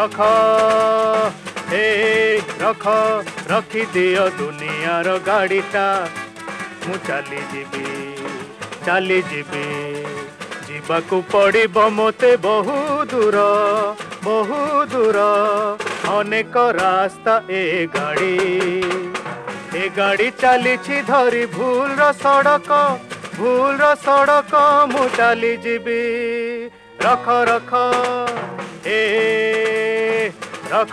रख ए रख रखी दियो दुनियार गाड़ीटा मु चली जीवी जीवाकू पड़िबो मोते बहु दूर अनेक रास्ता ए गाड़ी चली धरी भूल सड़क मु चली जीवी रख रख ए रख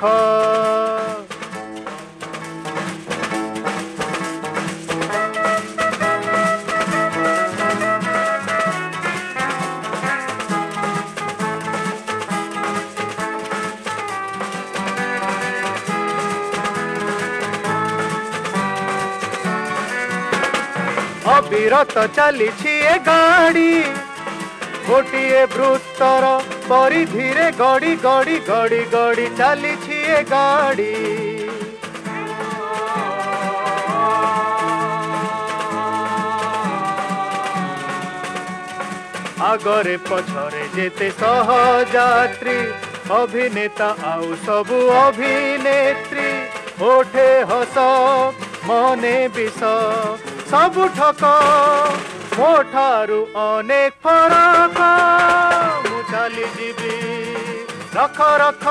अविरत चली गाड़ी गोटे वृत्तर परिधि गड़ी गड़ी गड़ी गड़ी चली गाड़ी आगरे पछरे जेते सहयात्री अभिनेता आउ सबु अभिनेत्री ओठे हस मने विष सबु ठक मो ठारू अनेक फरक मु चली जीवी रख रख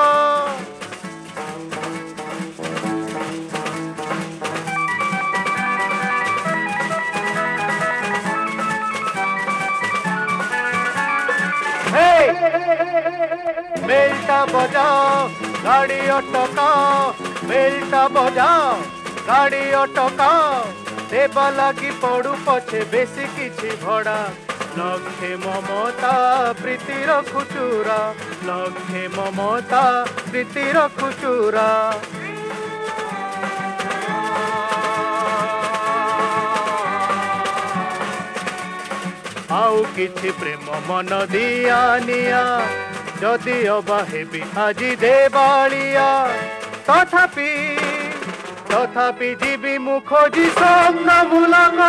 बेलटा बजाओ गाड़ी अटकाओ बेलटा बजाओ गाड़ी अटकाओ देवा लगी पड़ू पछे बेसी किछि भड़ा लक्षे ममता प्रीतिर खुचुरा लक्षे ममता प्रीतिर खुचुरा आउ किछि प्रेम मन दिया निया जदि अबा हेबी आजी देवालिया तथापि जीवी मु खोजी स्वप्न मुलका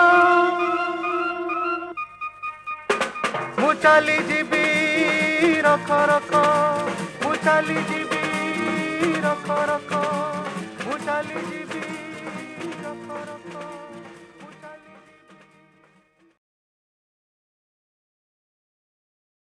मु चली जीवी रख रख मु चली जीवी रख रख मु चली जीवी